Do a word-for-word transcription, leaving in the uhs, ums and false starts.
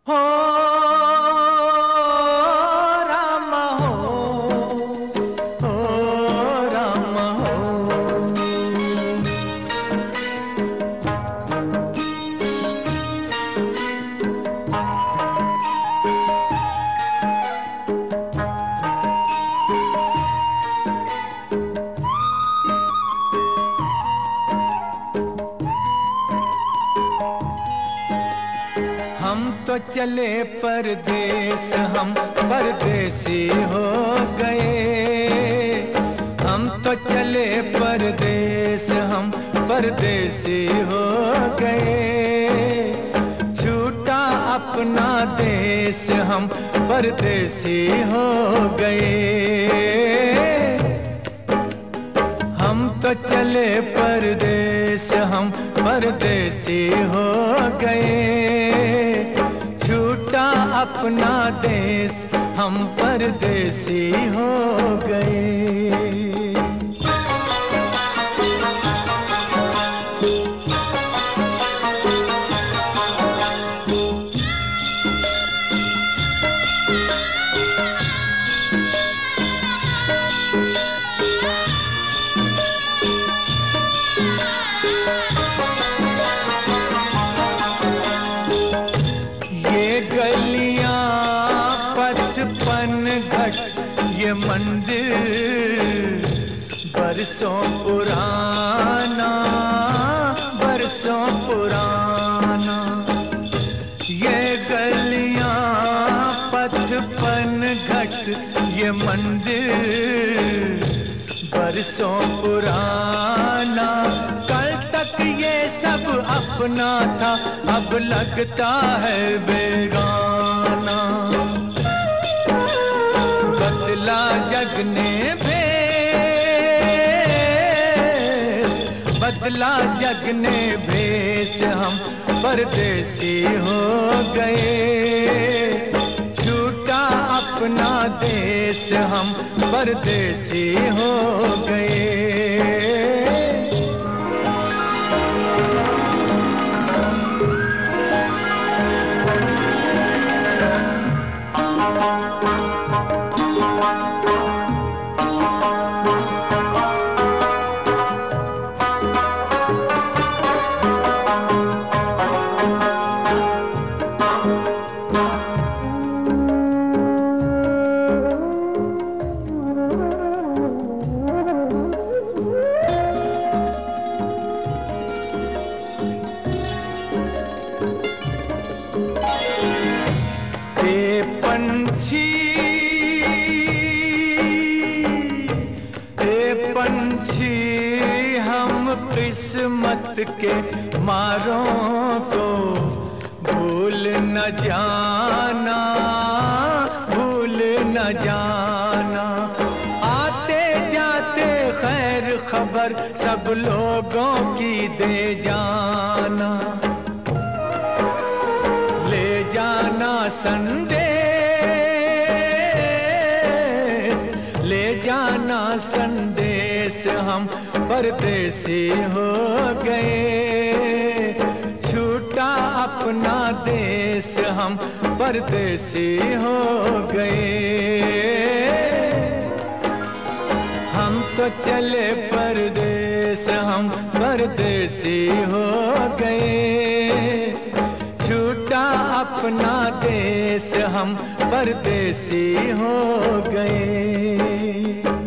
हो राम हो, हो राम हो। हम तो चले परदेस, हम परदेसी हो गए। हम तो चले परदेस, हम परदेसी हो गए। छूटा अपना देश, हम परदेसी हो गए। हम तो चले परदेस, हम परदेसी हो गए। छूटा अपना देश, हम परदेसी हो गए। गलियां पचपन घट ये मंदिर बरसों पुराना, बरसों पुराना। ये गलियां पचपन घट ये मंदिर बरसों पुराना। कल तक ये सब अपना था, अब लगता है बेगाना। बदला जग ने भेस, बदला जग ने भेस, हम परदेसी हो गए। छूटा अपना देश, हम परदेसी हो गए। पंछी ए पंछी हम किस्मत के मारों को भूल न जाना, भूल न जाना। आते जाते खैर खबर सब लोगों की दे जाना। ले जाना संदेश, ले जाना संदेश, हम परदेसी हो गए। छूटा अपना देश, हम परदेसी हो गए। हम तो चले परदेस, हम परदेसी हो गए। छूटा अपना देश, हम परदेसी हो गए।